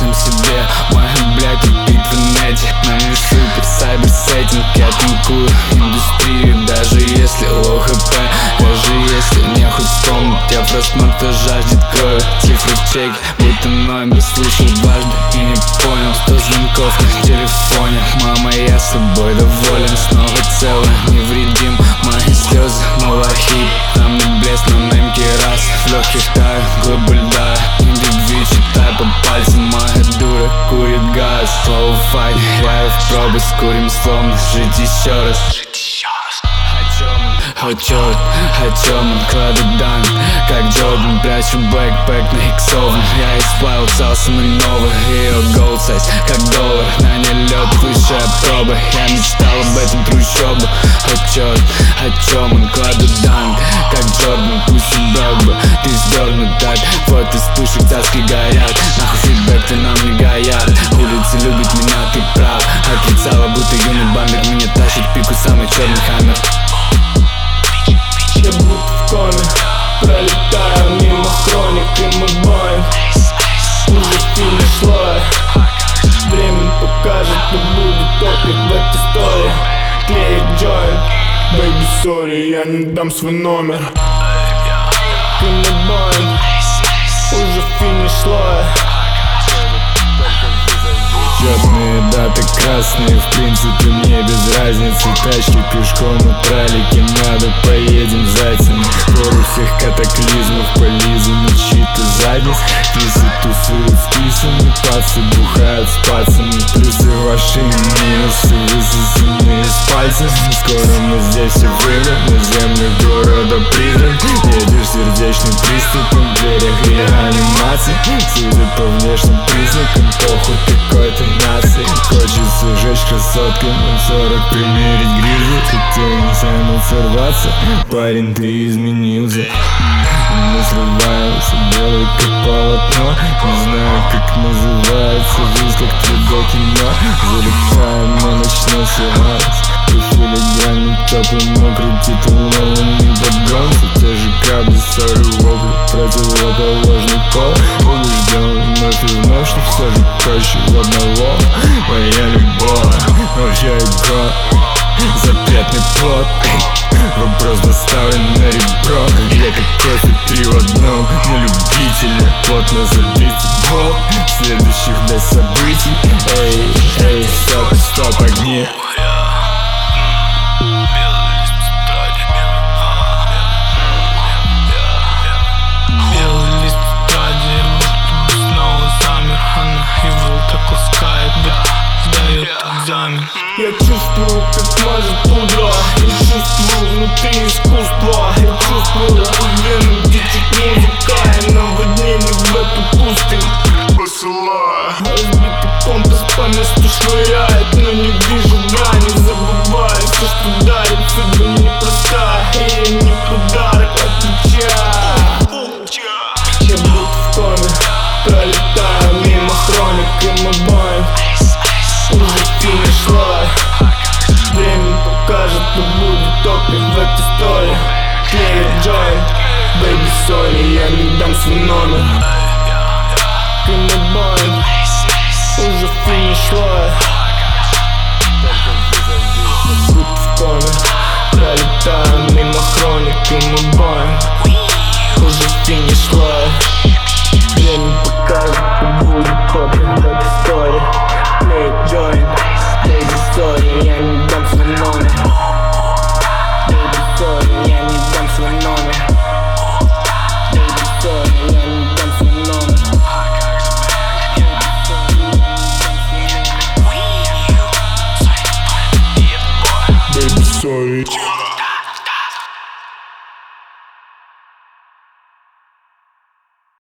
сам себе. Моя, блядь, тупик в инете. На мне супер сайберсеттинг. Я танкую индустрию, даже если ОХП. Даже если мне хоть вспомнить, я фростмонтажа ждет крови. Цифры в чеке, будто номер слышал дважды и не понял. 100 звонков на телефоне. Мама, я собой доволен. Снова целый, невредим. Мои слезы, малахит. Там не блеск, но на эмке раз. В легких таю, глыбы льда. Индивид, считай по пальцам. Моя дура курит газ. Slow fight, я в пробы, скурим словно жить еще раз. О черт, о чем он кладет дан. Как Джордан, прячу бэкпэк на иксовом. Я исправился самый новый. Ее gold size, как доллар. На ней лед, высшая проба. Я мечтал об этом трущобу. О черт, о чем он кладет дан. Как Джордан, пусть и брак бы. Ты сдернут так, вот из вспышек царски горят. Нахуй фидбэк, ты нам не горят. Улица любит меня, ты прав. Отрицала, будто юный бамбик. Меня тащит пику самый черный хаммер. Я будто в коме, пролетаю мимо хроник и мой боинг. Уже финиш лоя. Время покажет, но будет топик в этой истории. Клеит джойнт. Baby, sorry, я не дам свой номер. И мой боинг. Уже финиш лоя. Четные даты красные, в принципе мне без разницы. Тачки пешком и тралики, надо поедем зайцами. Пору всех катаклизмов, полизаны чьи-то задниц. Кисы тусуют с кисами, пацы бухают с пацами. Плюсы ваши, минусы высосаны из пальцев. Скоро мы здесь все выйдем на землю города призрак. Едешь сердечным приступом, в дверях реанимации. Судя по внешним признакам, похуй какой-то нации. Хочется жечь красоткой, на 40 примерить грижу. Хотел не саймут сорваться, парень, ты изменился. Мы срываемся, белый как полотно. Не знаю, как называется жизнь, как 3D кино. Залетаем на ночной сеанс. Ты филигранный, теплый, мокрый, титулованный подгон. Те же капли, ссоры, вопли, противоположный пол. Убежден вновь и вновь, что все же проще в одного. Моя любовь, моя игра, запретный плод. Вопрос доставлен на ребро. Я как кофе 3 в одном. На любителя плотно забитый блок следующих для событий. Эй, эй, стоп, стоп, огни. Я чувствую, как мажет пудра. Я чувствую внутри искусства. Я чувствую веном течет музыка. И наводнение в эту пустынь посылаю. Разбитый компас по месту швыряет, но не вижу грани. Забываю все, что дарит судьба непростая. И я не подарок, отвечаю. Я будто в коме, пролетаю мимо хроник и мой боинг. Уже финиш лоя. Время покажет, но будет топик в этой истории. Клеит джойнт. Baby, sorry, я не дам свой номер. И мой боинг. Уже финиш лоя. Будто в коме, пролетаю мимо хроник и мой боинг. Уже финиш лоя. Время покажет, но будет топик в этой истории. Join, baby, sorry,